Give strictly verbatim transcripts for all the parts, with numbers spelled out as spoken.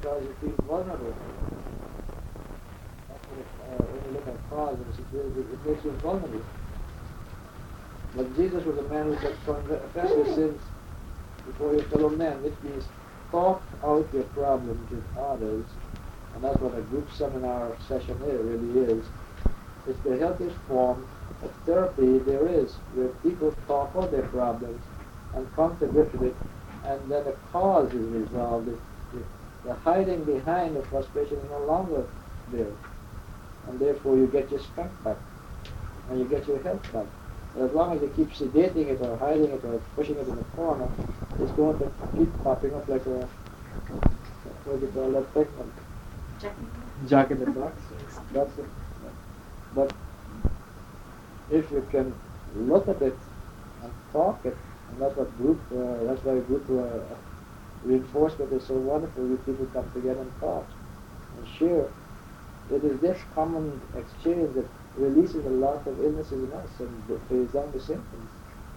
because you feel vulnerable. That's what it, uh, when you look at cause, it, it, it makes you vulnerable. But Jesus was a man who said, confess your sins before your fellow men, which means talk out your problems with others. And that's what a group seminar session is, really is. It's the healthiest form of therapy there is, where people talk out their problems and come to grips with it, and then the cause is resolved. It, it, the hiding behind the frustration is no longer there. And therefore you get your strength back, and you get your health back. But as long as you keep sedating it or hiding it or pushing it in the corner, it's going to keep popping up like a, what do you call that thing? Jack in the box. That's it. But if you can look at it and talk it, and that's what group, uh, that's why group uh, reinforcement is so wonderful. You people come together and talk and share. It is this common exchange that releases a lot of illnesses in us and pays down the symptoms.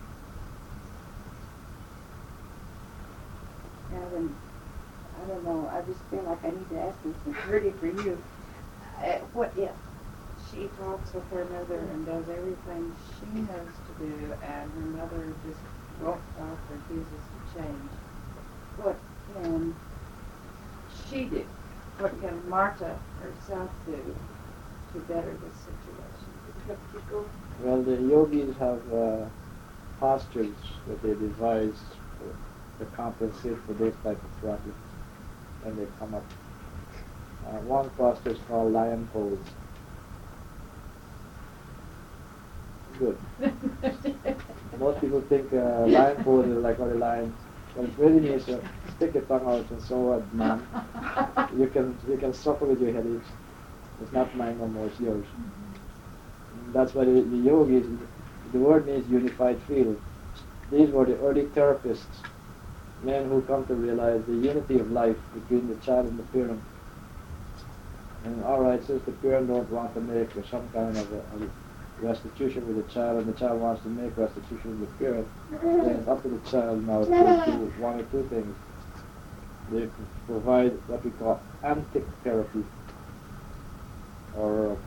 Adam, I don't know, I just feel like I need to ask this sincerity for you. Uh, what if she talks with her mother and does everything she knows to do and her mother just walks off or refuses to change? What can she do? What can Marta herself do to better this situation? Well, the yogis have uh, postures that they devise for, to compensate for those type of problems when they come up. Uh, one posture is called lion pose. Good. Most people think uh, lion pose is like what a lion, but it really means uh, stick your tongue out and so what, man. You can you can suffer with your headaches. It's not mine no more, it's yours. And that's why the, the yogis, the word means unified field. These were the early therapists, men who come to realize the unity of life between the child and the parent. And alright, since the parent don't want to make some kind of a, a restitution with the child, and the child wants to make restitution with the parent, then it's up to the child now to do one or two things. They provide what we call antic therapy, or uh,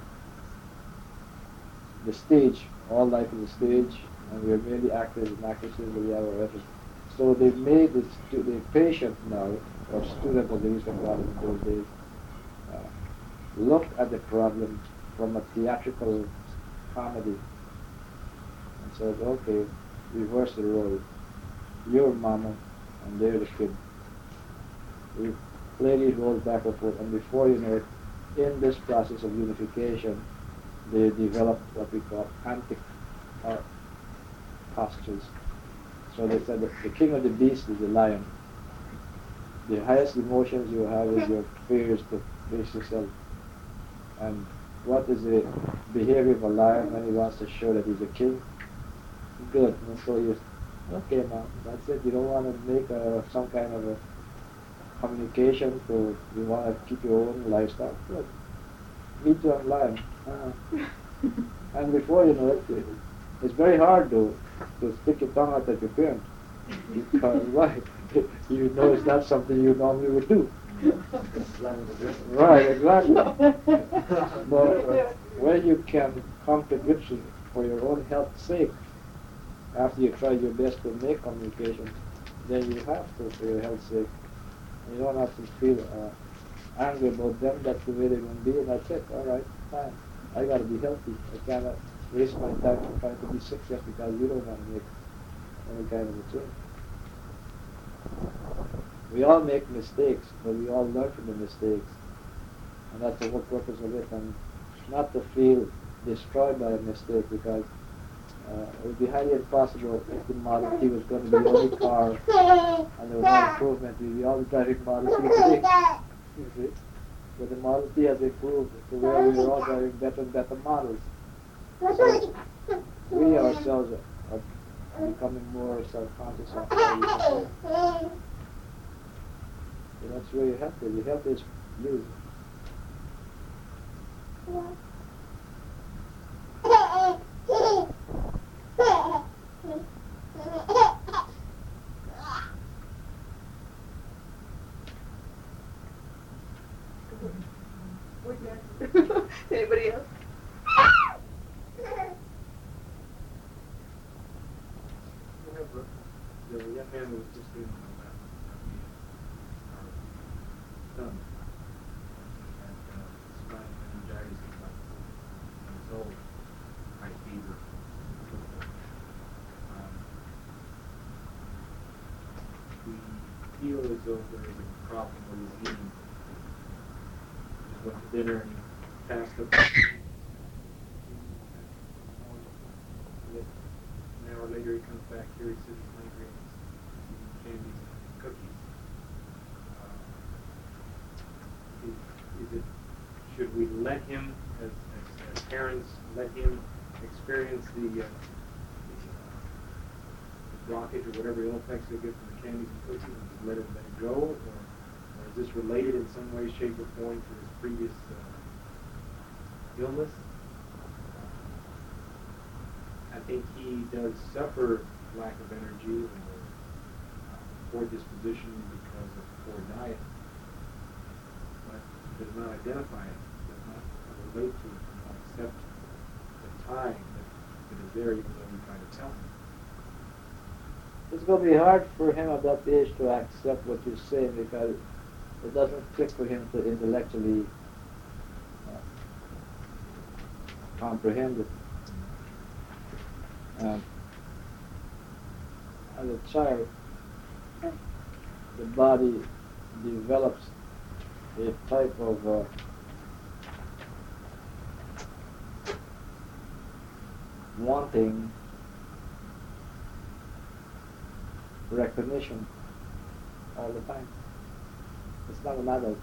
the stage. All life is a stage, and we are merely actors and actresses, but we have our efforts. So they've made the, stu- the patient now, or student as they used to call it in those days, uh, look at the problem from a theatrical comedy and says, okay, reverse the role. You're mama and they're the kid. We play these roles back and forth, and before you know it, in this process of unification, they develop what we call antic uh, postures. So they said that the king of the beast is the lion. The highest emotions you have is your fears to face yourself. And what is the behavior of a lion when he wants to show that he's a king? Good. And so you, okay, mom, that's it. You don't want to make a, some kind of a communication to, you want to keep your own lifestyle. Good. Me too, I'm lion. Uh-huh. And before you know it, it's very hard to, to stick your tongue out at your parent. Because why? You know it's not something you normally would do. Right, exactly. But when you can come to grips with, for your own health's sake, after you try your best to make communication, then you have to for your health's sake. You don't have to feel uh, angry about them. That's the way they're going to be, and that's it. All right, fine. I got to be healthy. I cannot waste my time trying to be sick just because you don't want to make any kind of a change. We all make mistakes, but we all learn from the mistakes. And that's the whole purpose of it. And not to feel destroyed by a mistake, because uh, it would be highly impossible if the Model T was going to be the only car and there was no improvement. We'd be all driving Model T today. You see? But the Model T has improved to where we are all driving better and better models. So we ourselves are becoming more self-conscious of how we behave. So that's where your health is. Your health is you. Anybody else? The young man who was just in uh, our son had uh, spinal meningitis at about ten years old, high fever. Um, we feel as though there is a problem with his eating. Just went to dinner and he passed up. An hour later he comes back here, he sits hungry and he's eating candies and cookies. Uh, is, is it, should we let him, as, as, as parents, let him experience the, uh, the blockage or whatever ill effects they get from the candies and cookies and just let it, let it go? Or, or is this related in some way, shape, or form to his previous uh, illness? I think he does suffer lack of energy or uh, poor disposition because of poor diet, but does not identify it, does not relate to it, does not accept the time that, that is there, even though we try to tell him. It's going to be hard for him at that age to accept what you're saying because it doesn't click for him to intellectually uh, comprehend it. Um, as a child, the body develops a type of uh, wanting recognition all the time. It's not an adult.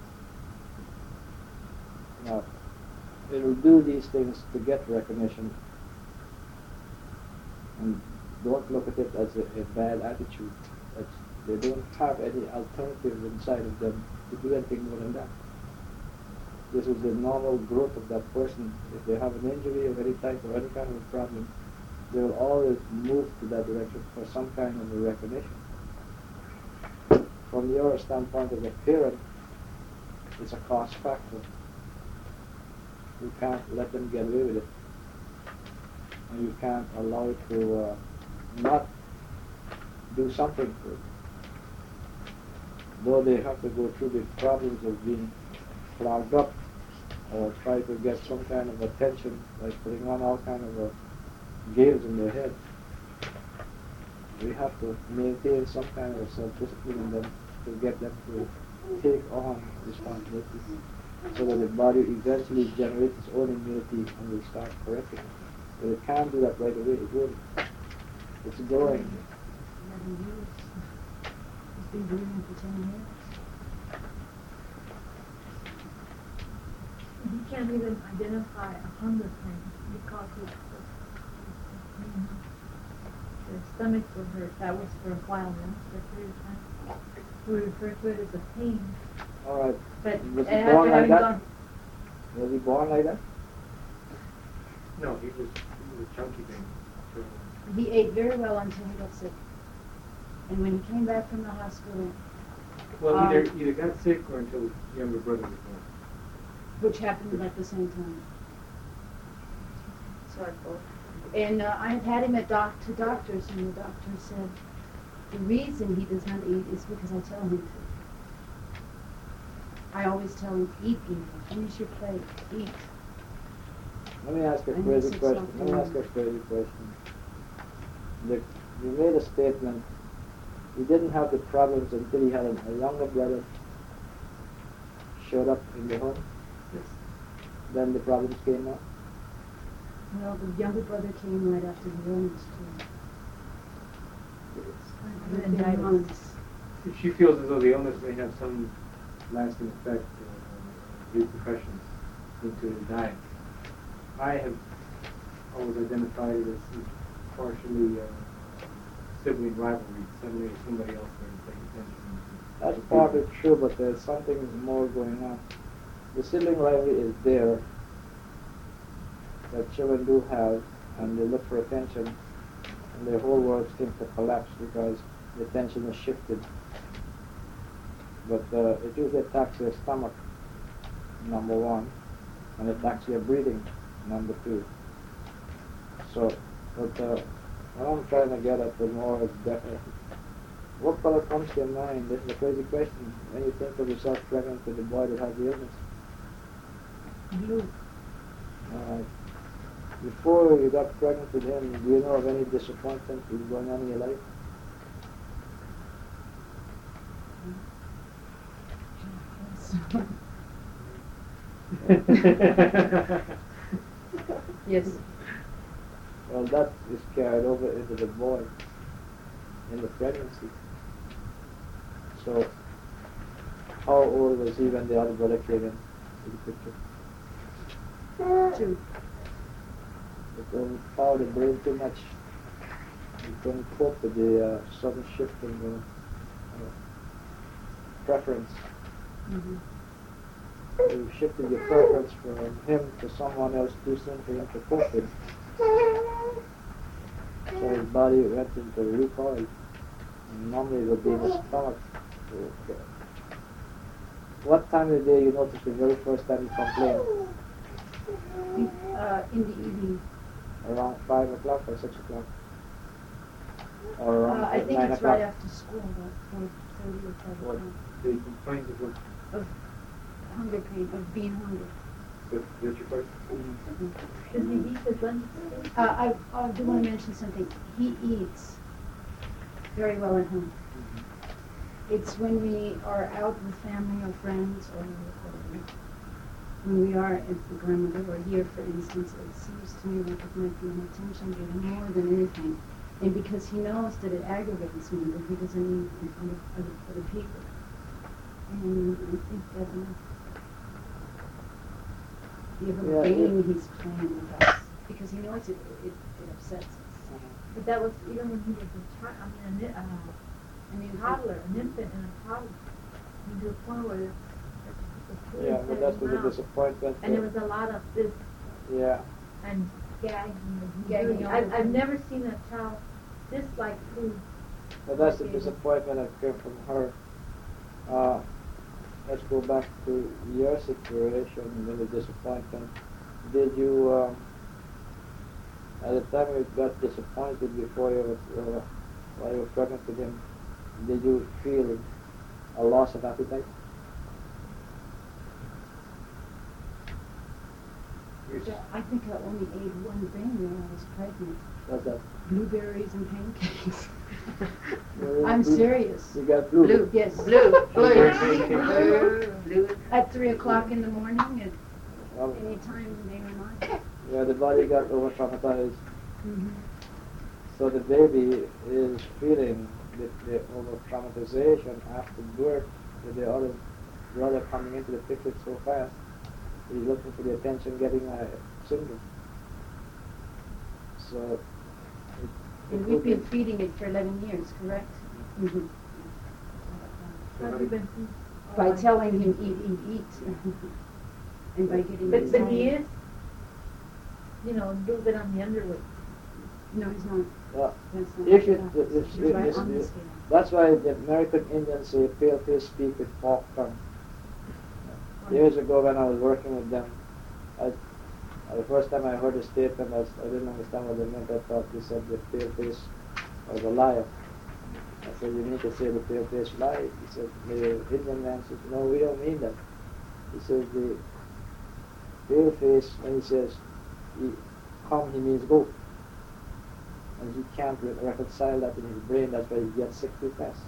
Now, it will do these things to get recognition. And don't look at it as a, a bad attitude. It's, they don't have any alternative inside of them to do anything more than that. This is the normal growth of that person. If they have an injury of any type or any kind of a problem, they will always move to that direction for some kind of a recognition. From your standpoint as a parent, it's a cost factor. You can't let them get away with it. And you can't allow it to uh, not do something for it. Though they have to go through the problems of being clogged up or try to get some kind of attention, like putting on all kind of uh, games in their head. We have to maintain some kind of self-discipline in them to get them to take on responsibilities so that the body eventually generates its own immunity and will start correcting it. But it can't do that right away. It won't. It's growing. eleven years. He's been breathing for ten years. He can't even identify a hunger pain because it's mm-hmm. The stomach will hurt. That was for a while now, for a period of time. We refer to it as a pain. All right. But was he after born like having that? gone, Was he born like that? No, he was, he was a chunky thing. he ate very well until he got sick. And when he came back from the hospital, Well, um, either either got sick or until his younger brother was born. which happened at the same time. Sorry, Paul. And uh, I have had him at doc to doctors, and the doctor said the reason he does not eat is because I tell him to. I always tell him, eat, people, finish your plate, eat. Let me ask a And crazy this is question. Let me something- ask a crazy question. The, you made a statement. He didn't have the problems until he had a, a younger brother showed up in the home. Yes. Then the problems came up. Well, the younger brother came right after the illness, too. Within nine months. She feels as though the illness may have some lasting effect or repercussions into his diet. I have always identified it as partially uh, sibling rivalry. Suddenly somebody else started paying attention. That's partly true, but there's something more going on. The sibling rivalry is there, that children do have, and they look for attention, and their whole world seems to collapse because the attention is shifted. But uh, it usually attacks their stomach, number one, and it's actually a breeding, number two. So, but uh, what I'm trying to get at the more is definitely, what color comes to your mind? This is a crazy question. When you think of yourself pregnant with a boy that has the illness. Blue. Uh, before you got pregnant with him, do you know of any disappointment going on in your life? Yes. Well, that is carried over into the boy in the pregnancy. So, how old was he when the other brother came in to the picture? Two. It overpowered the brain too much. You couldn't cope with the uh, sudden shift in the uh, preference. Mm-hmm. You shifted your preference from him to someone else too soon for him to cope with. So his body went into recoil. And normally it would be in his stomach. Okay. What time of the day you noticed the very first time you complained? Uh, in the evening. Around five o'clock or six o'clock? Or around Uh, I think nine it's o'clock? right after school, about four thirty or five What? o'clock. The complaints of what? Of hunger pain, of being hungry. That, that's your question? Does he eat his lunch? Uh, I, I do want to mention something. He eats very well at home. It's when we are out with family or friends, or, or when we are at the grandmother or here, for instance, it seems to me like it might be an attention given more than anything. And because he knows that it aggravates me, that he doesn't eat in front of other, other people. And I think that uh, the other Yeah, game yeah. he's playing with us, because he knows it, it, it upsets us. But that was even when he was a child, I mean, a, ni- uh, I mean, toddler, an infant and a toddler. I mean, to the point where the, the food Yeah, was but that's setting was a out. disappointment. And there uh, was a lot of this Yeah. and gagging. and Gagging really- all I, the I've time. never seen a child dislike food. But that's the Okay. disappointment that came from her. Uh, let's go back to your situation and the disappointment. Did you, um, at the time you got disappointed before you were, uh, while you were pregnant with him, did you feel a loss of appetite? Yeah, I think I only ate one thing when I was pregnant. What's that? Blueberries and pancakes. Blue- I'm blue- serious. You got blue. Blue, yes. Blue, blue, Blue. blue. At three o'clock in the morning, at Um, any time, day or night. yeah, the body got over traumatized. Mm-hmm. So the baby is feeling the, the over traumatization after birth with the other brother coming into the picture so fast. He's looking for the attention, getting a syndrome. So it, it And could we've be- been feeding it for eleven years, correct? Mm-hmm. How have you been feeding? By telling him eat, eat, eat. And by getting But, his but he diet. is, you know, a little bit on the underweight. No, he's not. Well, That's not if the it, opposite. if, He's if, right this- on the if- scale. that's why the American Indians say pale face speak with forked tongue. Years ago when I was working with them, I, uh, the first time I heard the statement, I, s- I didn't understand what they meant. I thought they said the pale face was a liar. I said, you need to say the pale face lie. He said, the Indian man said, no, we don't mean that. He says the pale face, when he says, he, come, he means go. And he can't re- reconcile that in his brain, that's why he gets sick too fast.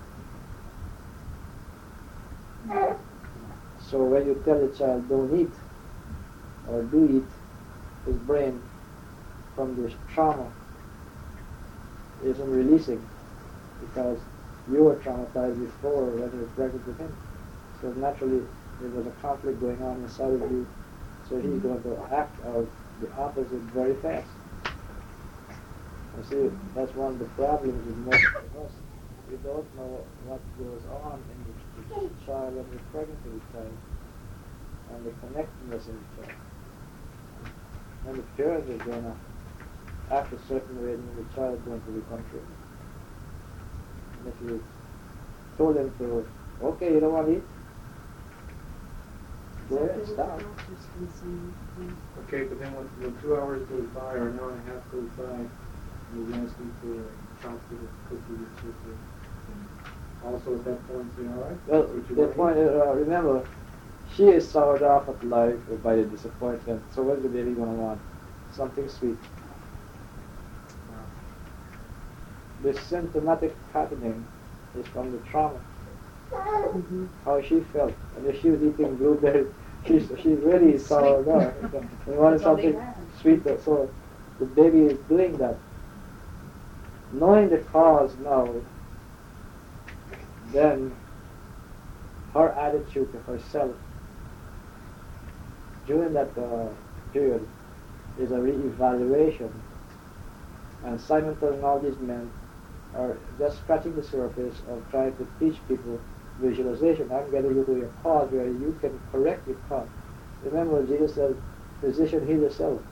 So when you tell a child don't eat, or do eat, his brain from this trauma isn't releasing because you were traumatized before when you were pregnant with him. So naturally there was a conflict going on inside of you, so he's going to act out the opposite very fast. You see, that's one of the problems with most of us. We don't know what goes on in the, the child when we're pregnant with the child, and the connectedness in the child. And the parents are going to act a certain way, and the child is going to be contrary. And if you told them to, okay, you don't want to eat, go ahead, exactly what stop. the doctor's been saying. Yeah. Okay, but then when, when two hours goes by or an hour and a half goes by, you're asking for a chocolate, cookie, or something. And also at that point, say, all right, Well, that's what you the want point to is, uh, remember, she is soured off at life by the disappointment. So what is the baby going to want? Something sweet. The symptomatic patterning is from the trauma. Mm-hmm. How she felt. And if she was eating blueberry, she's she's really soured off. We wanted That's all they something have. sweeter. So the baby is doing that. Knowing the cause now, then her attitude to herself during that uh, period is a re-evaluation. And Simon telling all these men are just scratching the surface of trying to teach people visualization. I'm getting you to your cause where you can correct your cause. Remember, Jesus said, physician, heal yourself.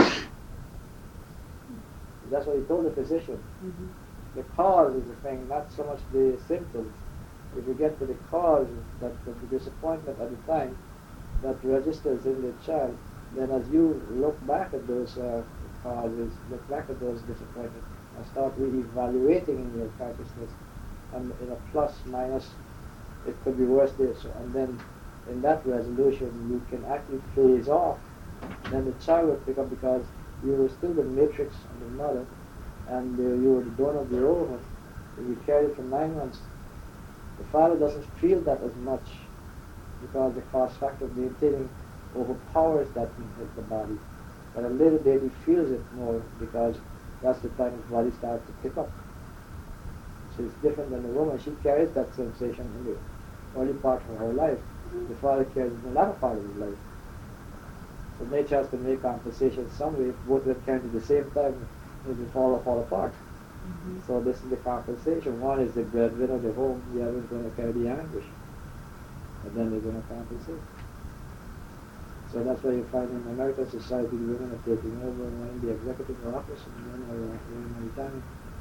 That's what he told the physician. Mm-hmm. The cause is the thing, not so much the symptoms. If you get to the cause, that the disappointment at the time that registers in the child, then as you look back at those uh, causes, look back at those disappointments, and start re-evaluating in your consciousness, and in a plus, minus, it could be worse this, and then in that resolution you can actually phase off. Then the child will pick up because you were still the matrix of the mother, and uh, you were the donor of the ovum, and you carried it for nine months. The father doesn't feel that as much because the cost factor of maintaining overpowers that in the body. But a little baby feels it more because that's the time his body starts to pick up. So it's different than the woman. She carries that sensation in the early part of her life. The father carries it in the latter part of his life. So nature has to make compensation some way. If both of them carry it at the same time, it will fall, fall apart. Mm-hmm. So this is the compensation. One is the breadwinner of the home, the other is going to carry the anguish. And then they're going to compensate. So that's why you find in American society the women are taking over and in the executive office and the men are uh, in retirement.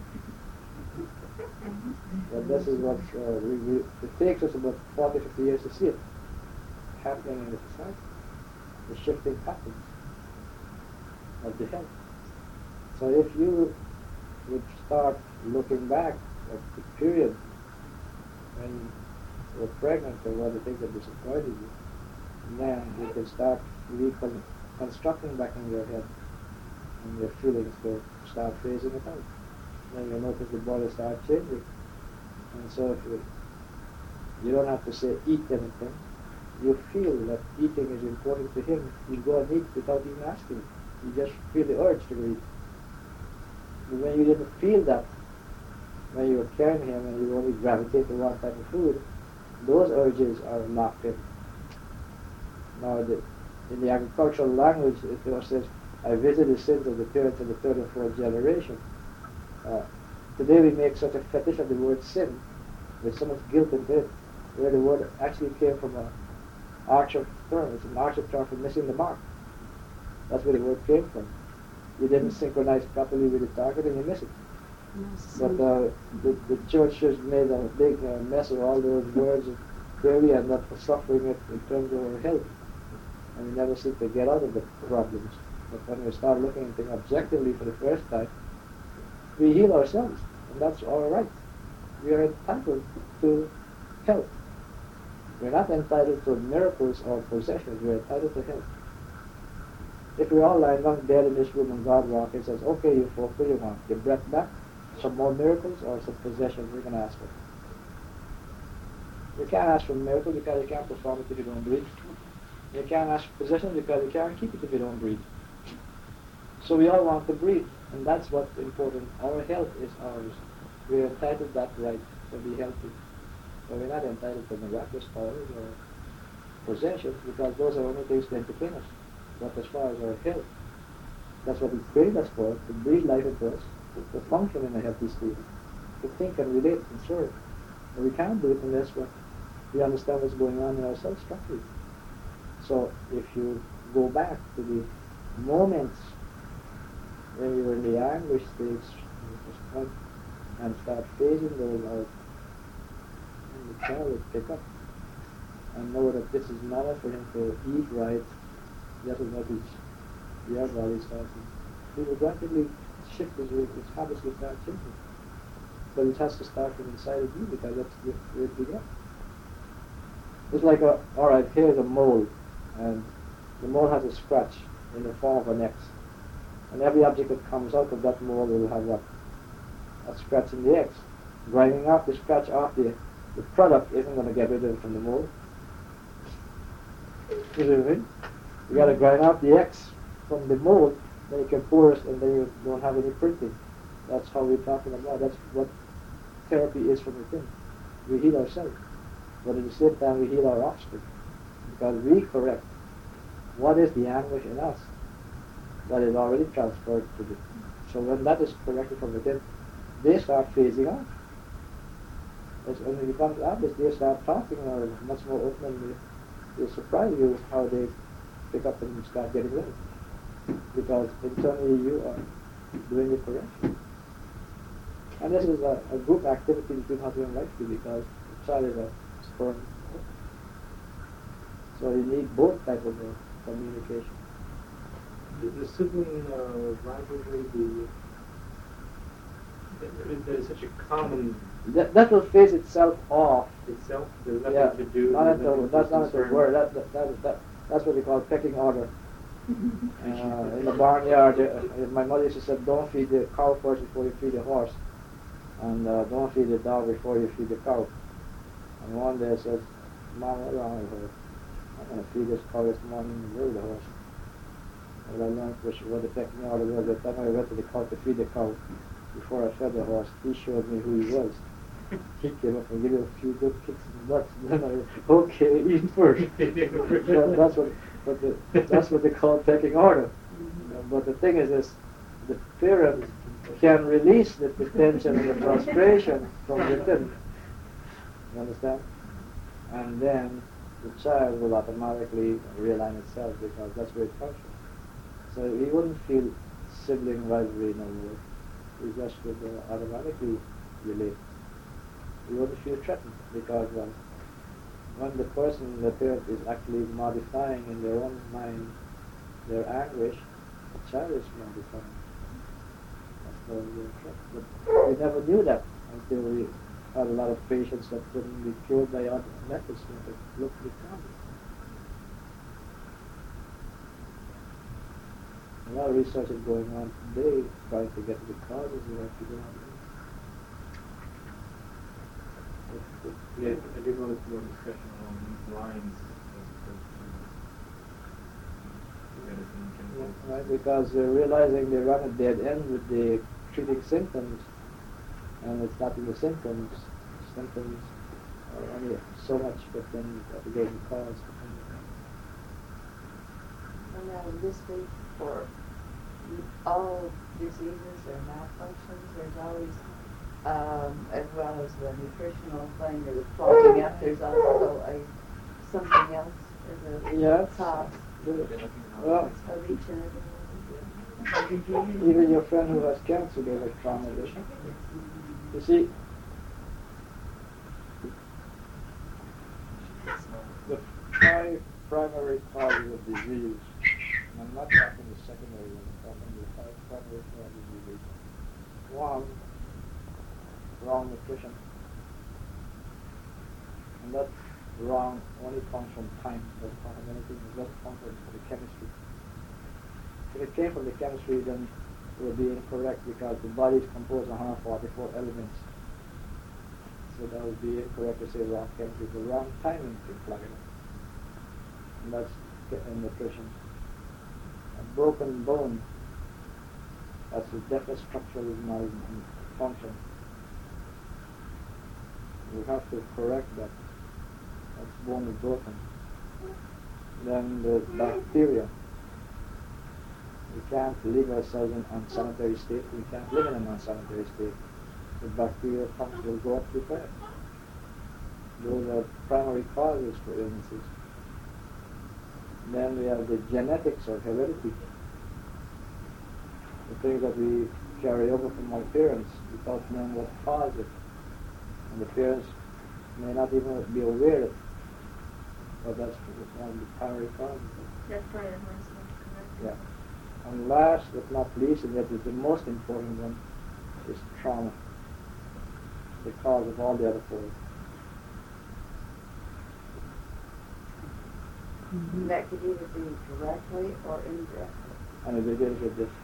But this is what uh, we, we, it takes us about forty, fifty years to see it happening in the society. The shifting patterns of the health. So if you would start looking back at the period when you were pregnant or what the things that disappointed you, then you can start reconstructing back in your head and your feelings to start phasing it out. Then you'll notice the body start changing. And so if you, you don't have to say eat anything, you feel that eating is important to him, you go and eat without even asking. You just feel the urge to eat. But when you didn't feel that, when you were carrying him and you only gravitate to one type of food, those urges are locked in. Now, the, in the agricultural language, it says, I visit the sins of the parents of the third and fourth generation. Uh, today we make such a fetish of the word sin, with so much guilt in it, where the word actually came from an archer term. It's an archer term for missing the mark. That's where the word came from. You didn't synchronize properly with the target and you miss it. But uh, the, the church has made a big uh, mess of all those words clearly and not for suffering it in terms of our health. And we never seem to get out of the problems. But when we start looking at things objectively for the first time, we heal ourselves, and that's all right. We are entitled to health. We're not entitled to miracles or possessions. We're entitled to health. If we're all lying down dead in this room and God walks and says, okay, you fulfill your want, your breath back, some more miracles or some possessions we're going to ask for. You can't ask for a miracle because you can't perform it if you don't breathe. You can't ask for possessions because you can't keep it if you don't breathe. So we all want to breathe, and that's what's important. Our health is ours. We're entitled that right to be healthy. But we're not entitled to miraculous powers or possessions because those are only things to entertain us. But as far as our health, that's what He created us for, to breathe life into us, to, to function in a healthy state, to think and relate and serve. And we can't do it unless we understand what's going on in ourselves structurally. So if you go back to the moments when you were in the anguish stage and start phasing those out, and the child will pick up. and know that this is not for him to eat right, that is what his your body starts. He will gradually shift his, his habits will start changing. But it has to start from inside of you because that's where it began. It's like, a, all right, here's a mole, and the mole has a scratch in the form of an X. And every object that comes out of that mole will have what? A scratch in the X. Grinding out the scratch off the, the product isn't going to get rid of it from the mole. You see what I mean? You got to grind out the X from the mold, then you can pour it and then you don't have any printing. That's how we're talking about. That's what therapy is from within. We heal ourselves, but at the same time we heal our offspring because we correct what is the anguish in us that is already transferred to the. So when that is corrected from within, they start phasing out. As when it becomes obvious, they start talking or much more openly. They surprise you how they pick up and start getting ready. Because internally you are doing the correction. And this is a, a group activity between husband and wife too, because the child is a sperm. So you need both types of uh, communication. The, the sibling uh, rivalry, the, that, that is such a common That, that will phase itself off. itself. There's nothing Yeah, to do. not at nothing the, to that's not at the concern. word. That, that, that, that, that's what we call pecking order. Uh, in the barnyard, uh, my mother used to say, don't feed the cow first before you feed the horse. And uh, don't feed the dog before you feed the cow. And one day I said, Mom, what's wrong with her? I'm going to feed this cow this morning and give the horse. And I learned which, what the pecking order was. The time I went to the cow to feed the cow, before I fed the horse, he showed me who he was. He came up and gave me a few good kicks in the butt. Then I, okay, eat first. So that's what, what the, that's what they call pecking order. Uh, but the thing is, this, the parent can release the, the tension and the frustration from within. You understand? And then the child will automatically realign itself because that's where it comes from. So he wouldn't feel sibling rivalry no more. He just would uh, automatically relate. You wouldn't feel threatened because um, when the person, the parent, is actually modifying in their own mind their anguish, the child is modifying. That's why we're threatened. But we never knew that until we had a lot of patients that couldn't be cured by other methods that looked the problem. A lot of research is going on today trying to get to the causes of what people are doing. Yeah, I did notice more discussion along these lines as opposed to medicine and chemicals. Right, because they're realizing they run a dead end with the treating symptoms, and it's not in the symptoms. Symptoms are only so much, but then you have to go to the cause. And now this week for all diseases or malfunctions, there's always, um, as well as the nutritional thing or the clogging up, there's also a something else as a Yes. cause Well, of each and every one. even your friend who has cancer, they have trauma addiction. You see, the five primary causes of disease, and I'm not talking the secondary one, I'm talking the five primary causes of disease. One, wrong nutrition. And that wrong only comes from time, doesn't come from anything, it doesn't come from the chemistry. If it came from the chemistry, then it would be incorrect because the body is composed of one hundred forty-four elements. So that would be incorrect to say wrong chemistry. The wrong timing to plug it in. And that's in nutrition. A broken bone, that's a definite structural malfunction. You have to correct that. That bone is broken. Then the bacteria. We can't leave ourselves in unsanitary state. We can't live in an unsanitary state. The bacterial function will go up too fast. Those are primary causes for illnesses. Then we have the genetics or heredity. The things that we carry over from our parents without knowing what caused it. And the parents may not even be aware of it. But that's one of the primary causes. That's probably the most correct. Yeah. And last but not least, and yet is the most important one, is trauma. The cause of all the other four. Mm-hmm. That could either be directly or indirectly. And it begins with this.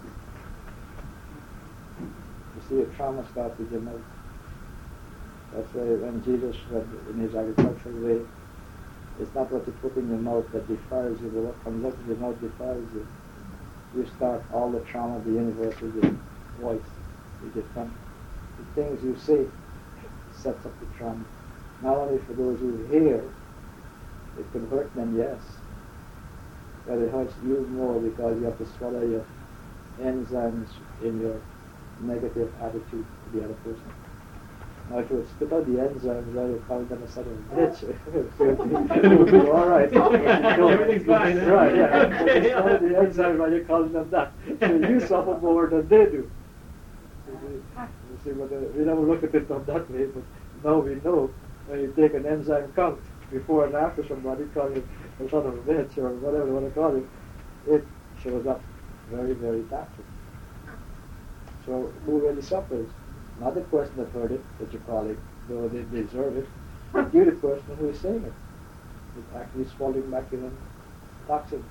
You see, a trauma starts with your mouth. That's why when Jesus said in his agricultural way, it's not what you put in your mouth that defiles you, but what comes out of your mouth defiles you. You start all the trauma of the universe with your voice, with your tongue. The things you say sets up the trauma. Not only for those who hear, it can hurt them, yes, but it hurts you more because you have to swallow your enzymes in your negative attitude to the other person. Now, if you would spit out the enzymes, I would call them a sort of bitch. It would be all right. Everything's fine, huh? Right, yeah. Okay, But you yeah. swallow the enzymes, why you call them that? So you suffer more than they do. You see, but, uh, we never look at it not that way, but now we know when you take an enzyme count before and after somebody, call it a sort of bitch or whatever you want to call it, it shows up very, very badly. So who really suffers? Not the person that heard it, that you call it, though they deserve it. You're the person who is saying it. It's actually swallowing back in a toxin.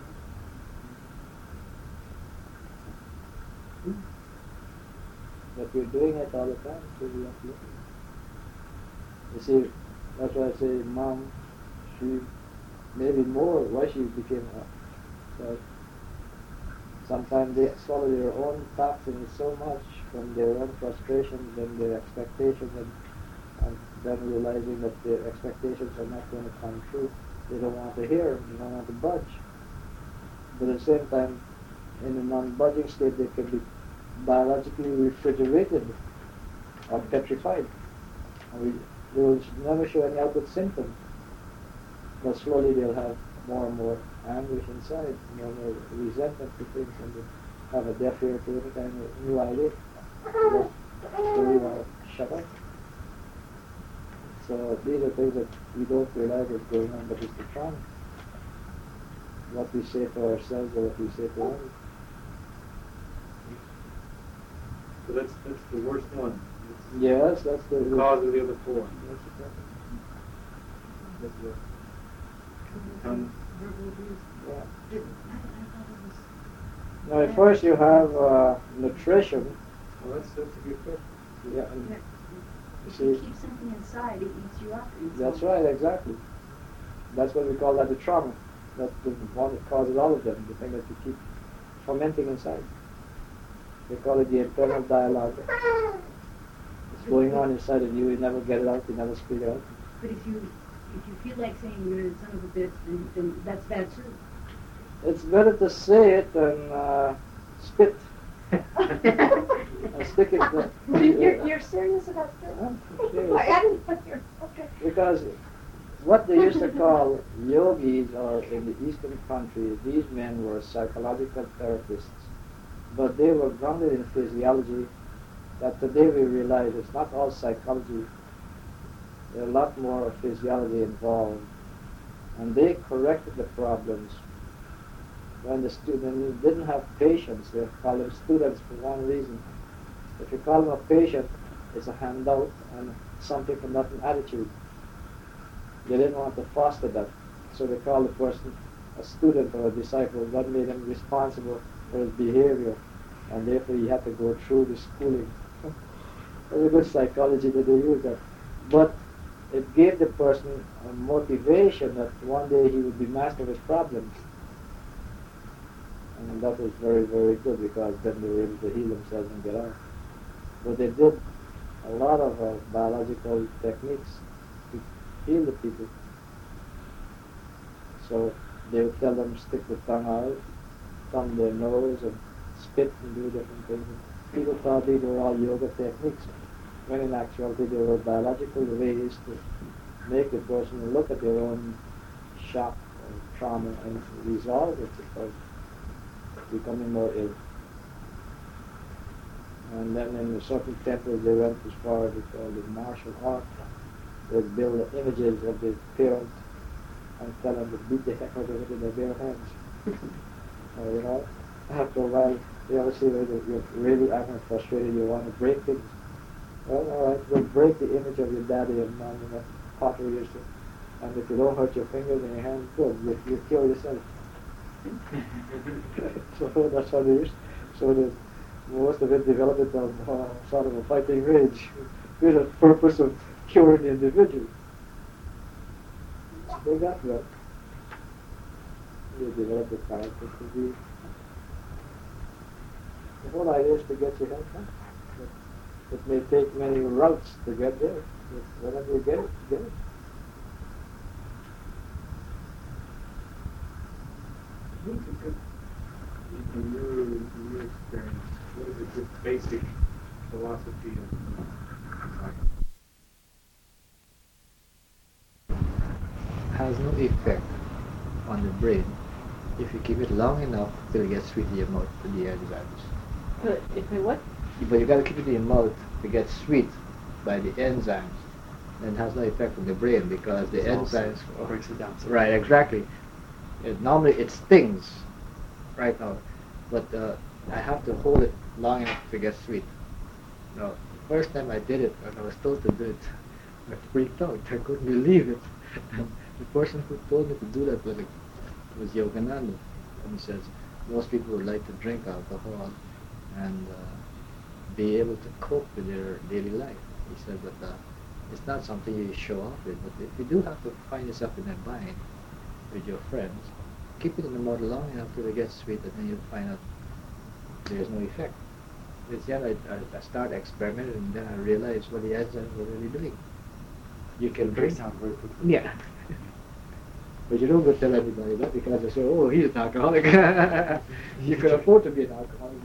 But we're doing it all the time, so we have to look at it. You see, that's why I say mom, she, maybe more, why she became a, so sometimes they swallow their own toxins so much from their own frustrations and their expectations, and, and then realizing that their expectations are not going to come true. They don't want to hear, they don't want to budge. But at the same time, in a non-budging state, they can be biologically refrigerated or petrified. And we, they will never show any outward symptoms, but slowly they'll have more and more anguish inside, more and more resentment to things, and they have a deaf ear to any kind of new idea. They really want to shut up. So these are things that we don't realize is going on, but it's the trauma. What we say to ourselves or what we say to others. So that's that's the worst one. It's Yes, that's the, the cause of the other four. That's the problem. That's the tongue. Yeah. Now, at first you have uh, nutrition. Well, that's that's a good question. Yeah, and If you you see, keep something inside, it eats you up. inside. that's right, exactly. That's what we call that the trauma. That's the one that causes all of them, the thing that you keep fermenting inside. They call it the internal dialogue. It's going on inside of you, you never get it out, you never speak it out. But if you if you feel like saying you're the son of a bitch, then, then that's bad too. It's better to say it than uh, spit. And stick it there. You're, you're serious about this? I'm serious. I didn't think you're, okay. Because what they used to call yogis, or in the Eastern countries, these men were psychological therapists. But they were grounded in physiology, that today we realize it's not all psychology. There's a lot more physiology involved. And they corrected the problems. When the student didn't have patience, they call them students for one reason. If you call them a patient, it's a handout and something for nothing attitude. They didn't want to foster that, so they call the person a student or a disciple. God made him responsible for his behavior, and therefore he had to go through the schooling. It's a good psychology that they use that. But it gave the person a motivation that one day he would be master of his problems. And that was very, very good, because then they were able to heal themselves and get out. But they did a lot of uh, biological techniques to heal the people. So they would tell them stick the tongue out, thumb their nose, and spit and do different things. People thought these were all yoga techniques, when in actuality they were biological ways to make the person look at their own shock or trauma and resolve it, because becoming more ill. And then in certain temples they went as far as they called it martial art. They build images of the parent and tell them to beat the heck out of it with their bare hands. uh, you know, after a while, you ever see when you're really angry and frustrated, you want to break things. Well, all right, we'll break the image of your daddy and mom in a pottery or so. And if you don't hurt your fingers and your hands, good, you, you kill yourself. So that's how it is. So the, most of it developed of uh, sort of a fighting rage with the purpose of curing the individual. They got that. They developed the character to be. The whole idea is to get your health back. It, it may take many routes to get there. But whenever you get it, get it. What's a good, in your, in your experience, what is a good basic philosophy of life? Has no effect on the brain if you keep it long enough till it gets sweet in your mouth to the enzymes. But if it what? But you gotta keep it in your mouth to get sweet by the enzymes. And it has no effect on the brain because the enzymes breaks it down. Right, exactly. It, normally it stings right now, but uh, I have to hold it long enough to get sweet. Now, the first time I did it, and I was told to do it, I freaked out. I couldn't believe it. The person who told me to do that was, a, was Yogananda. And he says, most people would like to drink alcohol and uh, be able to cope with their daily life. He said, but uh, it's not something you show off with. But if you do have to find yourself in a bind with your friends, keep it in the mouth long enough till it gets sweet, and then you'll find out there's no effect. It's then I, I, I start experimenting, and then I realize what the enzymes were really doing. You can It breaks drink. down very quickly. Yeah. But you don't go tell anybody that because they say, oh, he's an alcoholic. You can afford to be an alcoholic.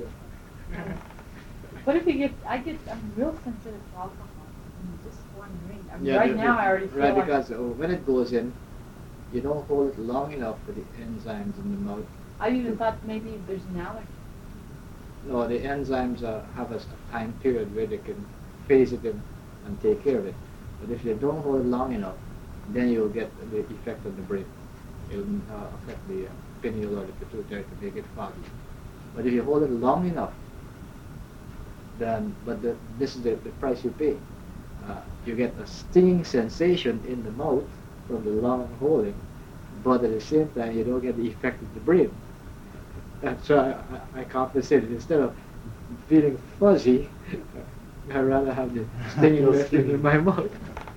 What if you get, I get, I'm real sensitive to alcohol. I'm just one drink. I mean, Yeah, right the- now the- I already feel Right, like. because oh, when it goes in, you don't hold it long enough for the enzymes in the mouth. I even thought maybe there's an allergy. No, the enzymes uh, have a s- time period where they can phase it in and take care of it. But if you don't hold it long enough, then you'll get the effect on the brain. It'll uh, affect the uh, pineal or the pituitary to make it foggy. But if you hold it long enough, then, but the, this is the, the price you pay. Uh, you get a stinging sensation in the mouth from the long holding, but at the same time you don't get the effect of the brain. And so I, I, I compensated. Instead of feeling fuzzy, I rather have the stinging resting in my mouth.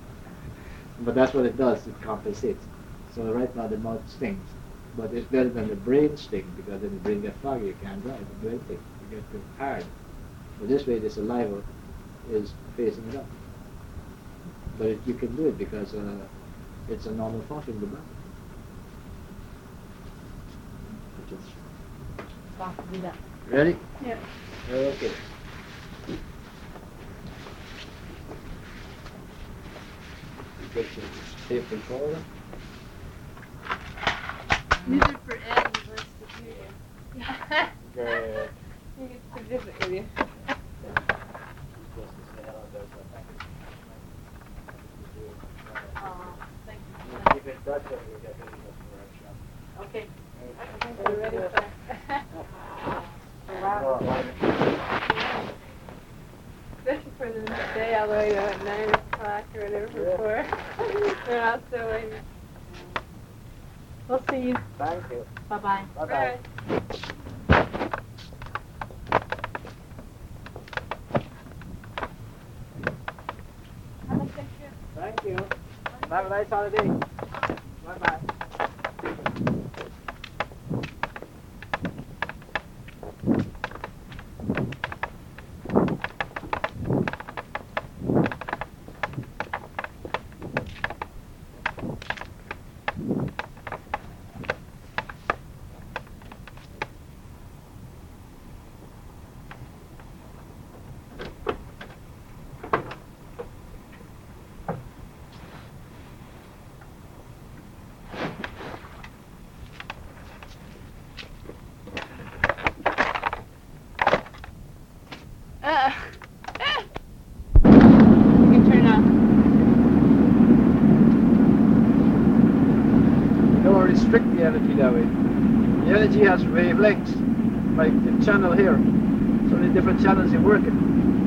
But that's what it does, it compensates. So right now the mouth stings. But it's better than the brain sting, because then the brain gets foggy, you can't drive, do anything, you get too tired. But this way the saliva is facing it up. But it, you can do it because uh, it's a normal function of the body. Stop to do that. Ready? Yeah. Okay. Get your tape recorder. These are for Ed and Liz to hear you. Yeah. Good. He gets to visit with you. Oh, thank you. Keep in touch and you'll get ready for the workshop. Okay. I think we're ready for Especially for them to stay all the way to at nine o'clock or whatever before. They're not still waiting. We'll see you. Thank you. Bye-bye. Bye-bye. Have a picture. Thank you. Have a nice holiday. Bye-bye. The energy has wavelengths, like the channel here. So many different channels you work in.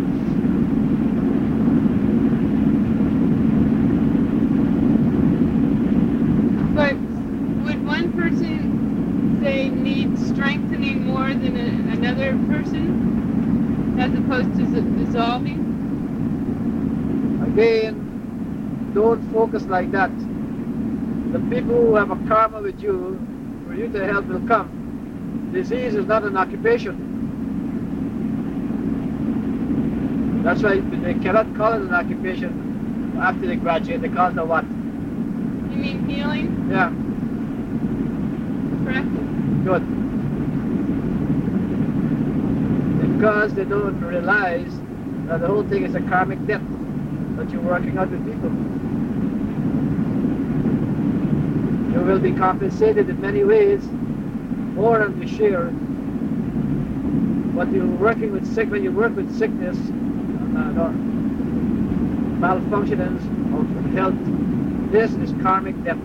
But would one person, say, need strengthening more than a, another person, as opposed to s- dissolving? Again, don't focus like that. The people who have a karma with you, for you to help will come. Disease is not an occupation. That's why they cannot call it an occupation after they graduate. They call it a what? You mean healing? Yeah, Practice. good. Because they don't realize that the whole thing is a karmic debt that you're working out with people. You will be compensated in many ways, more than we share. But you're working with sick, when you work with sickness, uh, or malfunctionings of health, this is karmic debt.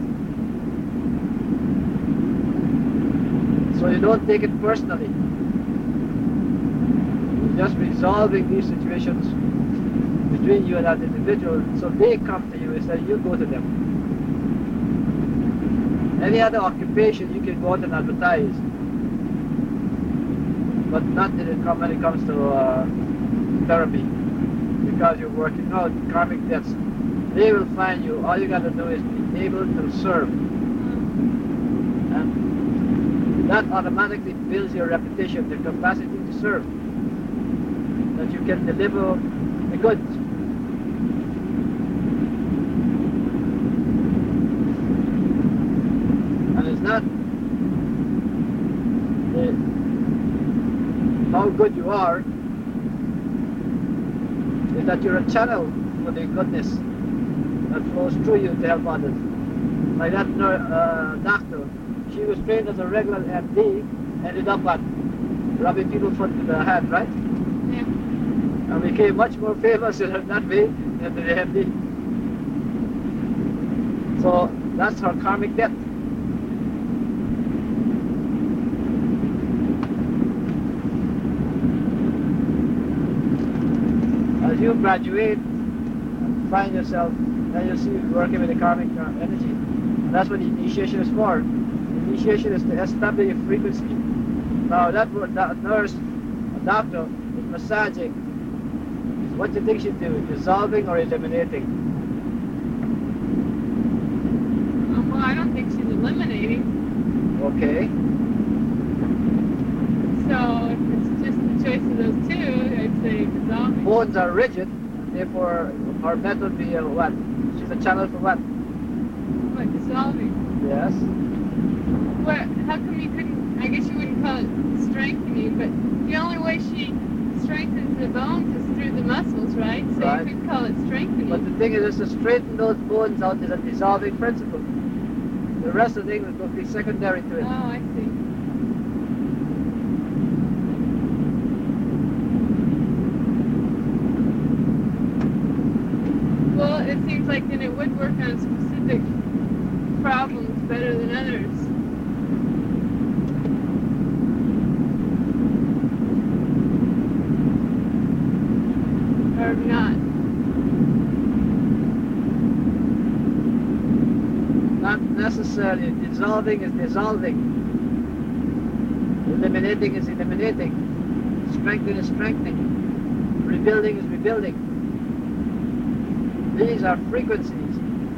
So you don't take it personally. You're just resolving these situations between you and that individual, so they come to you instead of you go to them. Any other occupation you can go out and advertise, but not when it, come, when it comes to uh, therapy, because you're working out karmic debts. They will find you. All you got to do is be able to serve, and that automatically builds your reputation, the capacity to serve, that you can deliver the goods. And it's not the, how good you are, is that you're a channel for the goodness that flows through you to help others. Like that uh, doctor, she was trained as a regular M D, ended up at rubbing people's foot with the hand, right? Yeah. And became much more famous in that way than the M D. So that's her karmic debt. As you graduate and find yourself, then you see you working with the karmic uh, energy. And that's what the initiation is for. The initiation is to establish a frequency. Now that, that nurse, a doctor, is massaging. What do you think she'd do? Dissolving or eliminating? Um, well, I don't think she's eliminating. Okay. So if it's just the choice of those two, I'd say dissolving. Bones are rigid, and therefore our method would be uh, what? She's a channel for what? What, dissolving? Yes. What, how come you couldn't, I guess you wouldn't call it strengthening, but the only way she strengthens the bones is through the muscles, right? So Right. you could call it strengthening. But the thing is, is to straighten those bones out is a dissolving principle. The rest of the thing will be secondary to it. Oh, I see. Well, it seems like then it would work on specific problems better than others. Or not. Not necessarily. Dissolving is dissolving. Eliminating is eliminating. Strengthening is strengthening. Rebuilding is rebuilding. These are frequencies.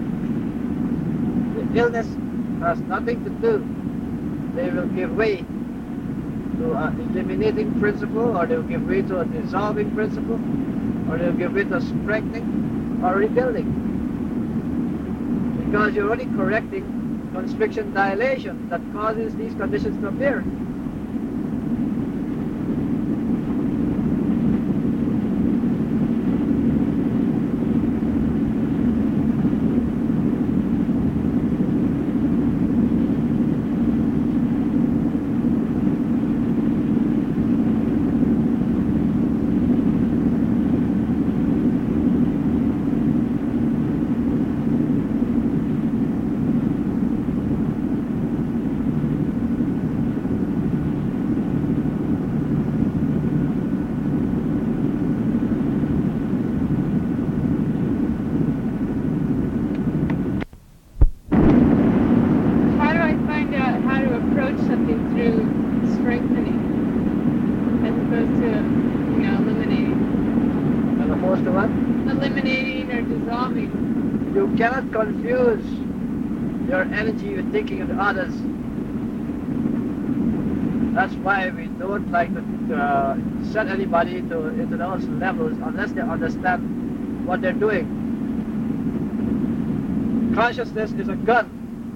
The illness has nothing to do. They will give way to an eliminating principle, or they will give way to a dissolving principle, or they will give way to strengthening or rebuilding. Because you're only correcting constriction dilation that causes these conditions to appear. cannot confuse your energy with thinking of others. That's why we don't like to uh, set anybody to, into those levels unless they understand what they're doing. Consciousness is a gun.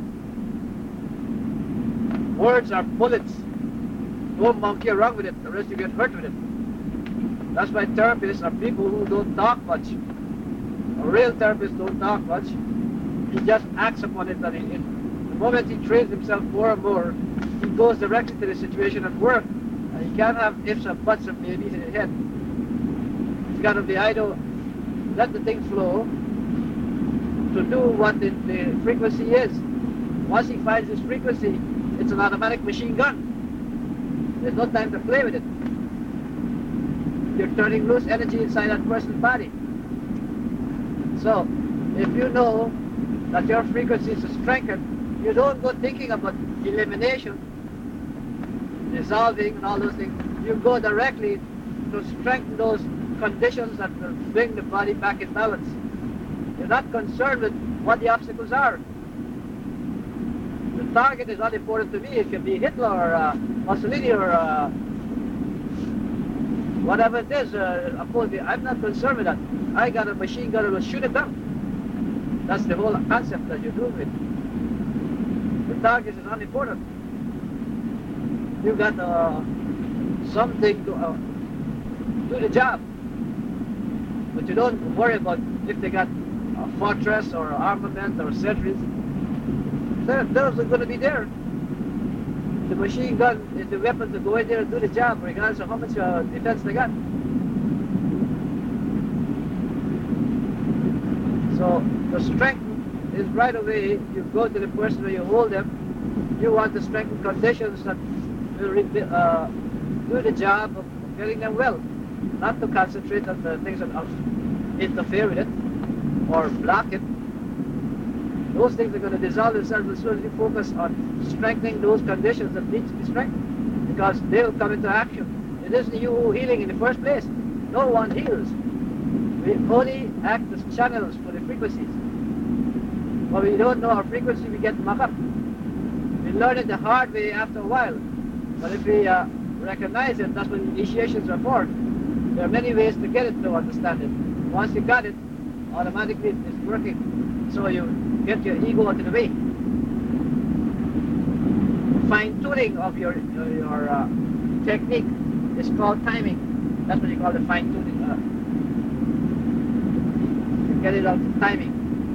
Words are bullets. Don't monkey around with it, or else you get hurt with it. That's why therapists are people who don't talk much. A real therapist don't talk much. He just acts upon it, and he, in, the moment he trains himself more and more, he goes directly to the situation at work. And he can't have ifs and buts and maybes in his head. He's got to be idle, let the thing flow, to do what the, the frequency is. Once he finds his frequency, it's an automatic machine gun. There's no time to play with it. You're turning loose energy inside that person's body. So, if you know that your frequency is strengthened, you don't go thinking about elimination, dissolving and all those things. You go directly to strengthen those conditions that will bring the body back in balance. You're not concerned with what the obstacles are. The target is not important to me. It can be Hitler or uh, Mussolini or uh, whatever it is. Uh, I'm not concerned with that. I got a machine gun that will shoot it down. That's the whole concept that you're doing with. The target is unimportant. You got uh, something to uh, do the job, but you don't worry about if they got a fortress or armament or sentries. They're, those are going to be there. The machine gun is the weapon to go in there and do the job, regardless of how much uh, defense they got. So the strength is right away. You go to the person where you hold them. You want to strengthen conditions that will uh, do the job of getting them well, not to concentrate on the things that interfere with it or block it. Those things are going to dissolve themselves as soon as you focus on strengthening those conditions that need to be strengthened, because they will come into action. It isn't you healing in the first place. No one heals. We only act as channels for the frequencies. When we don't know our frequency, we get mucked up. We learn it the hard way after a while. But if we uh, recognize it, that's what initiations are for. There are many ways to get it to understand it. Once you got it, automatically it's working. So you get your ego out of the way. Fine-tuning of your, your, your uh, technique is called timing. That's what you call the fine-tuning. Uh, you get it out to timing.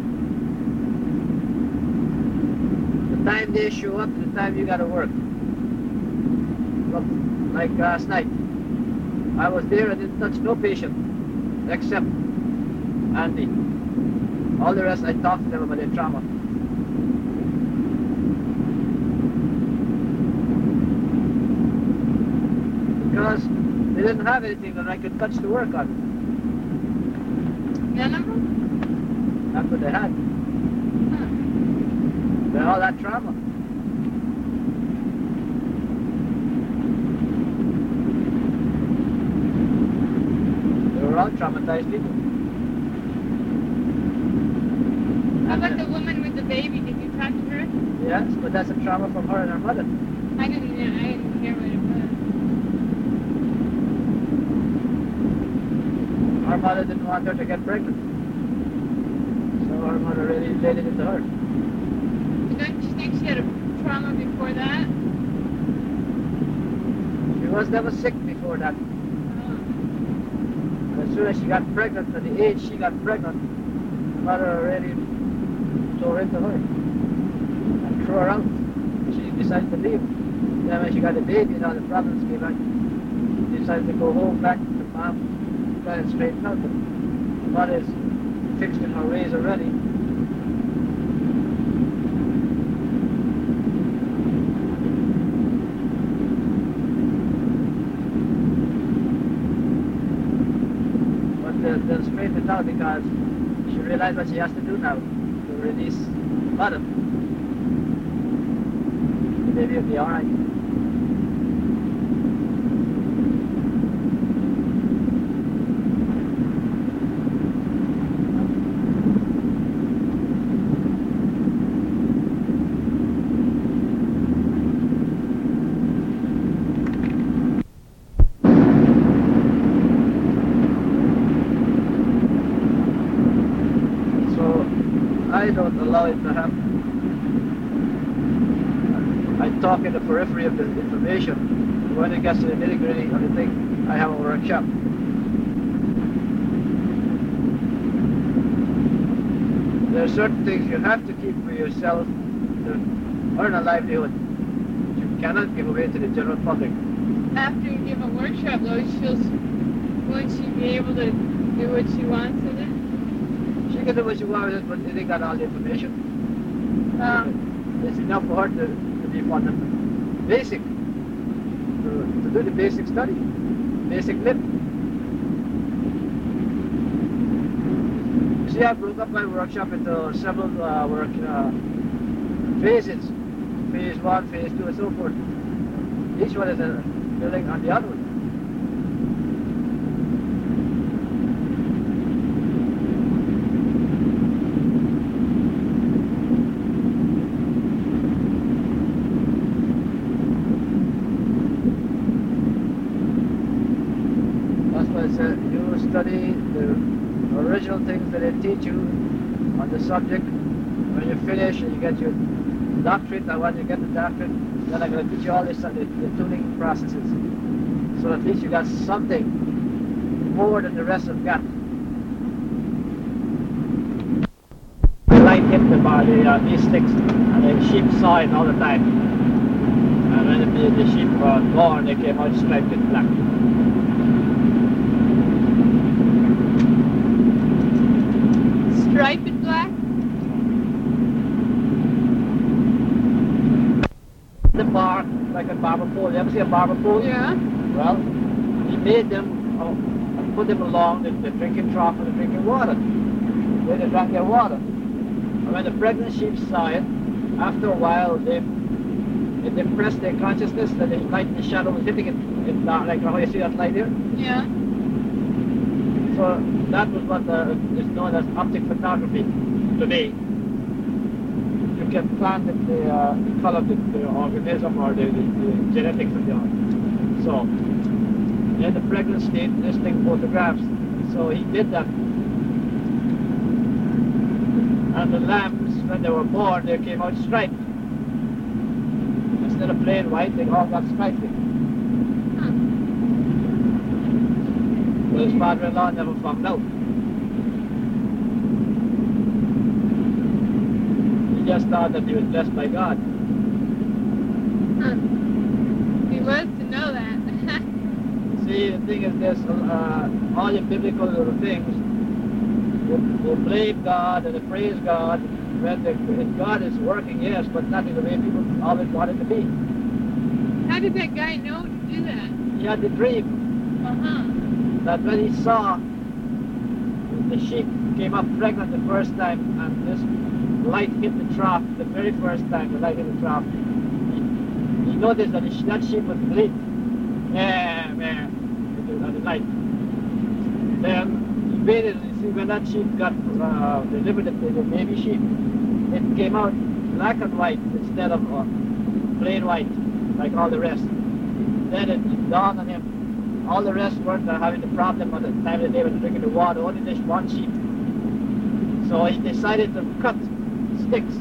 The time they show up, the time you got to work. Look, like last night, I was there and didn't touch no patient except Andy. All the rest I talked to them about their trauma. Because they didn't have anything that I could touch to work on. None of them? That's what they had. Huh. They all had trauma. They were all traumatized people. How about the woman with the baby? Did you talk to her? Yes, but that's a trauma from her and her mother. I didn't, I didn't hear what it was. Her mother didn't want her to get pregnant. So her mother really laid it into her. Don't you think she had a trauma before that? She was never sick before that. Oh. As soon as she got pregnant, at the age she got pregnant, her mother already tore into her and threw her out. She decided to leave. Then when she got a baby, now the problems came out. She decided to go home back to mom, try and straighten out. The mother is fixed in her ways already. But they'll, they'll straighten it out because she realized what she has to do now to release the mother. The baby will be alright. allow it to happen. I talk in the periphery of the information. When it gets to the nitty gritty of the thing, I have a workshop. There are certain things you have to keep for yourself to earn a livelihood. You cannot give away to the general public. After you give a workshop, though, she'll, won't she be able to do what she wants with it? She can do what she wants with it, but they got all the information. Um, It's enough for her to, to be fundamental. Basic. To, to do the basic study. Basic lit. You see, I broke up my workshop into several uh, work uh, phases. Phase one, phase two, and so forth. Each one is a building on the other one. That's why I said you study the original things that they teach you on the subject. When you finish and you get your doctorate, and when you get the doctorate, then I'm going to teach you all this, uh, the, the tuning processes. So at least you got something more than the rest have got. The light hit the body, uh, these sticks, and the sheep saw it all the time. And when the, the sheep were born, they came out striped with black. striped black? The bark, like a barber pole. You ever see a barber pole? Yeah. Well, he made them uh, and put them along the, the drinking trough and the drinking water, where they drank their water. And when the pregnant sheep saw it, after a while, they it impressed their consciousness that the light and the shadow was hitting it. It's not like how you see that light here. Yeah. So that was what uh, is known as optic photography today. You can plant the, the uh, color of the, the organism or the, the, the genetics of the organism. So, in the pregnant state, this thing photographs. So he did that. And the lambs, when they were born, they came out striped. Instead of plain white, they all got striped. Huh. But his father-in-law never found out. He just thought that he was blessed by God. Huh. He was to know that. See, the thing is this, uh, all your biblical little things will, will blame God and praise God when, the, when God is working, yes, but not in the way people always want it to be. How did that guy know to do that? He had the dream Uh-huh. that when he saw the sheep came up pregnant the first time and this light hit the trough the very first time the light hit the trough, he, he noticed that the, that sheep was bleed. Yeah, man, on the light. Then he waited and see when that sheep got uh, delivered, the, the baby sheep, it came out black and white instead of uh, plain white like all the rest. Then it dawned on him. All the rest weren't uh, having the problem at the time that they were drinking the water, only this one sheep. So he decided to cut sticks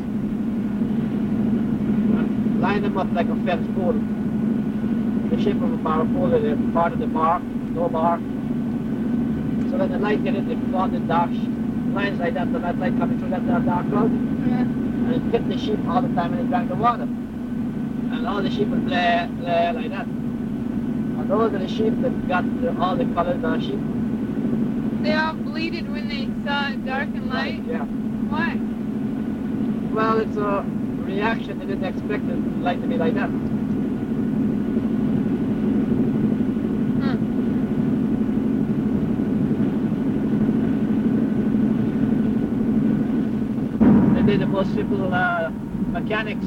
and line them up like a fence pole. The shape of a bar pole, the part of the bar, no bar. So when the light hit it, it formed in dark lines like that, and that light coming through that dark cloud. Yeah. And it hit the sheep all the time and it drank the water. And all the sheep would play, play like that. And those are the sheep that got the, all the colored uh, sheep. They all bleated when they saw it dark and light? Yeah. Why? Well, it's a reaction. They didn't expect the light to be like that. Huh. They did the most simple uh, mechanics.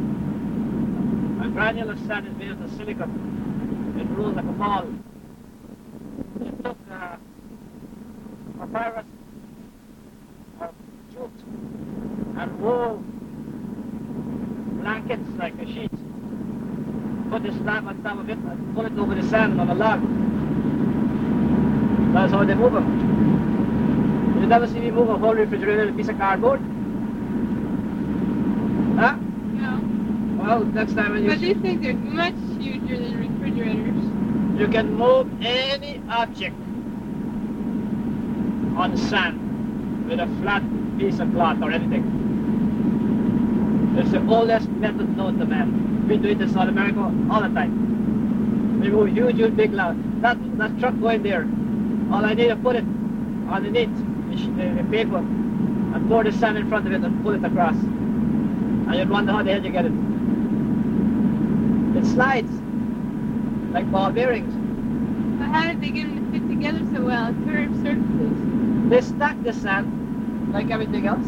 A granular sand is made of silicon. It rolls like a ball. They took uh, papyrus or jute and wove blankets like a sheet. Put the slab on top of it and pull it over the sand on a log. That's how they move them. You never see me move a whole refrigerator with a piece of cardboard? Huh? No. Well, next time when you But these things are much huger than refrigerators. you can move any object on sand with a flat piece of cloth or anything. It's the oldest method known to man. We do it in South America all the time. We move huge, huge, big cloud. That that truck going there, all I need to put it underneath the, the, the paper and pour the sand in front of it and pull it across. And you'd wonder how the hell you get it. It slides like ball bearings. But how did they get them to fit together so well? Curved surfaces. They stack the sand like everything else.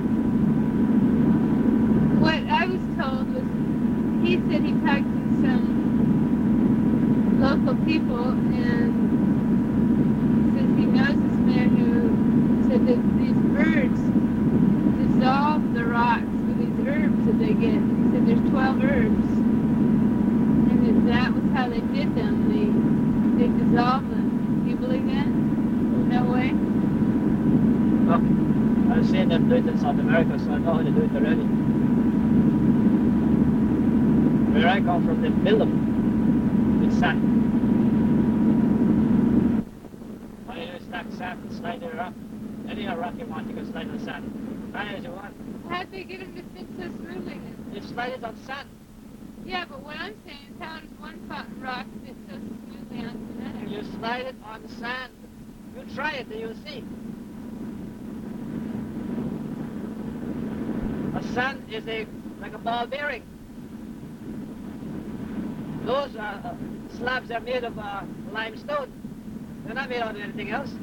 What I was told was, he said he talked to some local people and says he knows this man who said that these birds dissolve the rocks with these herbs that they get. He said there's twelve herbs. And that that was how they did them. They, they dissolved them. Do you believe that? No way? Look, I've seen them do it in South America, so I know how to do it already. Where I come from, they build them with sand. All you do is stack sand and slide it up. Any rock you want, you can slide on sand. Right as you want. How'd they get them to fit so smoothly then? You slide it on sand. Yeah, but what I'm saying is how does one pot rock fit so smoothly onto another? You slide it on sand. You try it and you'll see. A sand is a like a ball bearing. Those uh, uh, slabs are made of uh, limestone. They're not made out of anything else.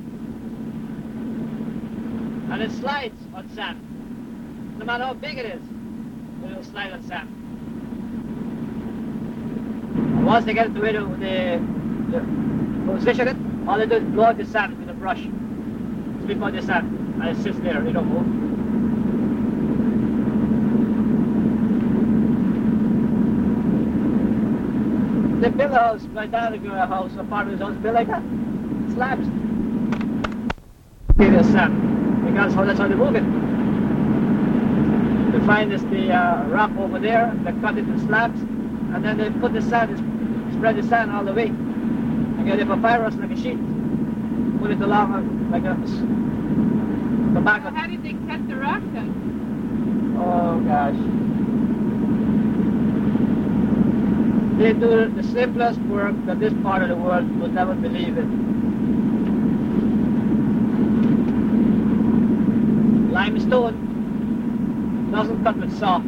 And it slides on sand. No matter how big it is, it will slide on sand. And once they get it to where they, they position it, all they do is blow out the sand with a brush. Sweep out the sand, and it sits there, it don't move. They build a house, my dad built a house, a part of his house built like that. Slabs. Give it sand, because how that's how they move it. They find this the uh, rock over there, they cut it in slabs, and then they put the sand, spread the sand all the way. And get a papyrus like a sheet. Put it along uh, like a tobacco. So how did they cut the rock then? Oh gosh. They do the simplest work that this part of the world would never believe in. Limestone doesn't cut with saw.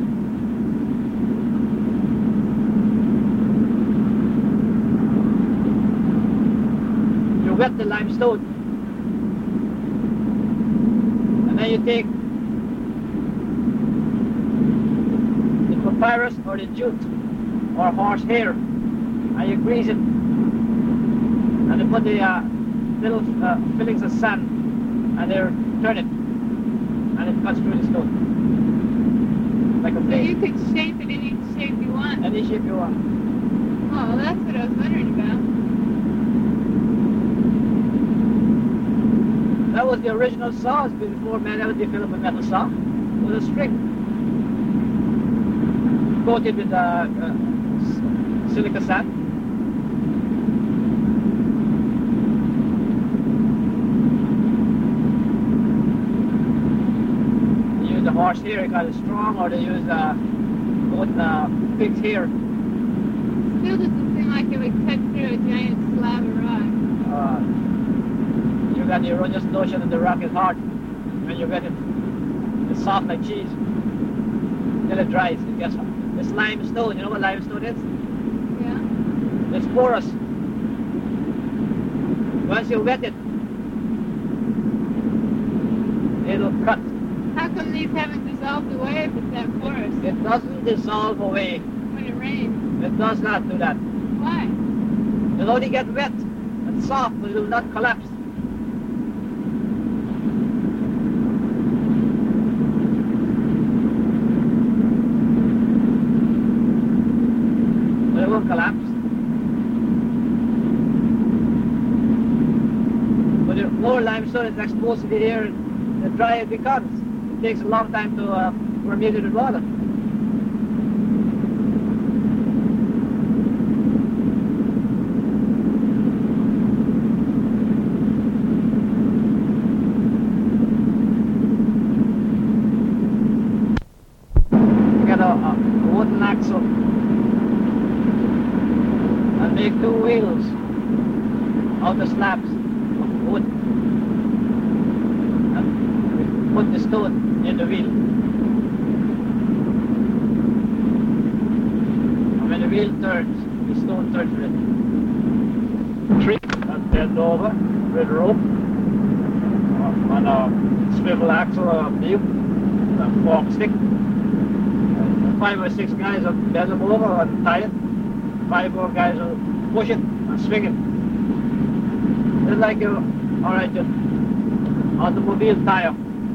You wet the limestone, and then you take the papyrus or the jute or horse hair, and you grease it, and you put the uh, little uh, fillings of sand, and they turn it, and it cuts through the stone like a So blade. you could shape it any shape you want. Any shape you want. Oh, that's what I was wondering about. That was the original saws before man ever developed a metal saw. It was a string coated with uh, uh, silica sand. They use the horse hair because it's strong, or they use uh, both uh, pig's hair. Still doesn't seem like it would cut through a giant slab of rock. Uh, you got the erroneous notion that the rock is hard. When you get it, it's soft like cheese. Till it dries, it gets hard. It's limestone. You know what limestone is? Yeah? It's porous. Once you wet it, it'll cut. How come these haven't dissolved away if it's that porous It doesn't dissolve away. when it rains? It does not do that. Why? It'll only get wet and soft, but it will not collapse. But it won't collapse. But the more limestone is exposed to the air, the drier it becomes. It takes a long time to uh, permeated with water. Get a, a wooden axle and make two wheels out of slabs of wood and put the stone in the wheel. And when the wheel turns, the stone turns with it. Trick and bend over with rope on a swivel axle or a wheel, a fork stick. Five or six guys will bend them over and tie it. Five more guys will push it and swing it. It's like a, alright, an automobile tire.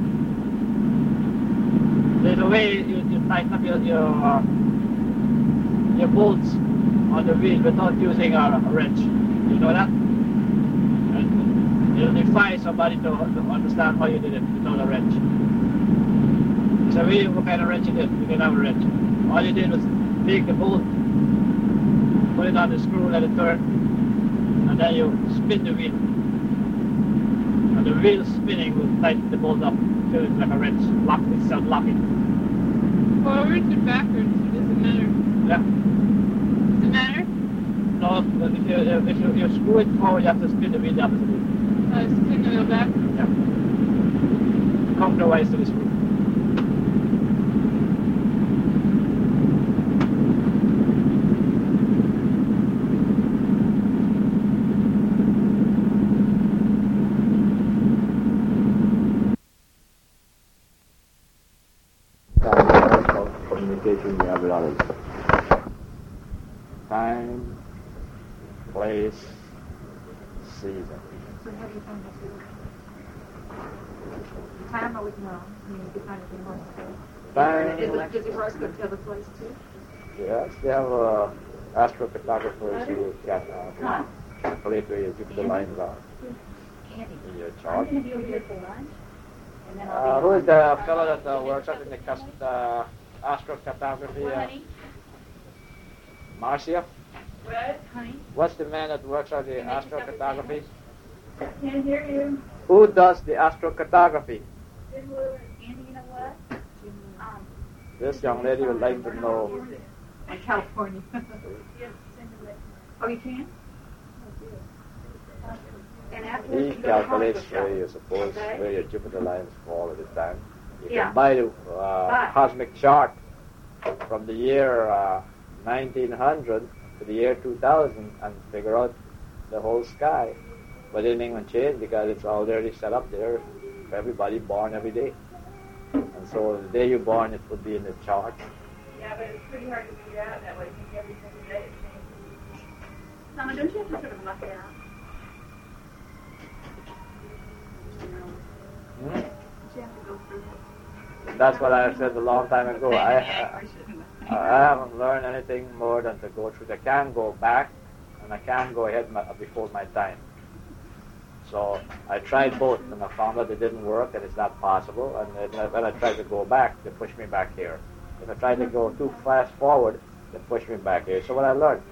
There's a way you, you tighten up your your, uh, your bolts on the wheel without using a, a wrench. You know that? And you'll defy somebody to, to understand how you did it without a wrench. So really, what kind of wrench you did? You can have a wrench. All you did was take the bolt, put it on the screw, let it turn, and then you spin the wheel. And the wheel spinning will tighten the bolt up till it's like a wrench, lock itself locking. Forwards or backwards? It doesn't matter. Yeah. Does it matter? No, but if you if you, you screw it forward, you have to spin the wheel the opposite way. Uh, spin the wheel back. Yeah. Counterwise to the screw. Communication we have with others. Time, place, season. So how do you find this? Time or with no? I mean, you find it in horoscope. Time, Is it, does your horoscope tell the place too? yes, they have uh, astrophotographers who can uh, calculate where your Jupiter lines are Candy. in your chart. I'm going to be over here for lunch. And then I'll Uh, be who is the fellow that uh, works out in the cus- uh, astrocartography? Uh, Marcia? What? honey. What's the man that works on the astrocartography? Can't hear you. Who does the astrocartography? Andy, you know what? Um, This young lady would like to know. In California. yes, send it. Oh, you can? And after He you go to calculates horoscope where shop. you're supposed, Okay. where your Jupiter lines fall at the time. You Yeah. can buy the uh, But- cosmic chart from the year uh, nineteen hundred to the year two thousand and figure out the whole sky. But anything will change because it's already set up there for everybody born every day. And so the day you're born, it would be in the chart. Yeah, but it's pretty hard to figure out that way. I think every single day it changes. Mama, don't you have to sort of luck it out? Hmm? Don't you have to go through it? That's what I said a long time ago. I, I, I haven't learned anything more than to go through. I can go back, and I can go ahead my, before my time. So I tried both, and I found out it didn't work, and it's not possible. And then when I tried to go back, they pushed me back here. If I tried to go too fast forward, they pushed me back here. So what I learned,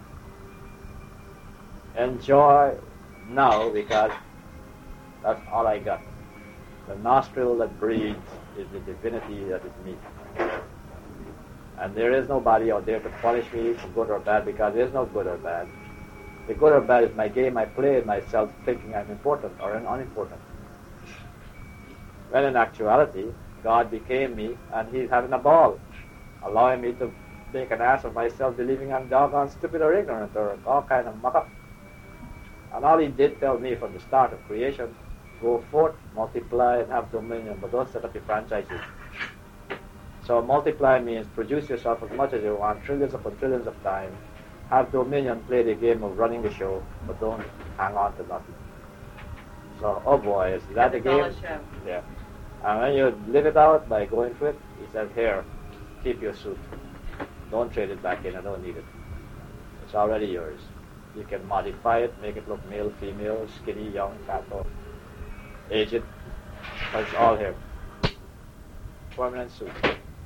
enjoy now, because that's all I got. The nostril that breathes is the divinity that is me. And there is nobody out there to punish me for good or bad, because there is no good or bad. The good or bad is my game I play myself thinking I'm important or unimportant. When in actuality, God became me and He's having a ball, allowing me to make an ass of myself, believing I'm doggone stupid or ignorant or all kind of muck up. And all He did tell me from the start of creation, go forth, multiply, and have dominion, but don't set up your franchises. So multiply means produce yourself as much as you want, trillions upon trillions of times. Have dominion, play the game of running the show, but don't hang on to nothing. So, oh boy, is that the game? Yeah. And when you live it out by going through it, He says, here, keep your suit. Don't trade it back in, I don't need it. It's already yours. You can modify it, make it look male, female, skinny, young, fat, or aged, but it's all here. Permanent suit.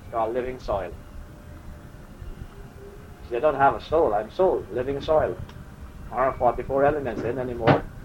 It's called living soil. See, I don't have a soul. I'm soul, living soil. There aren't forty-four elements in anymore.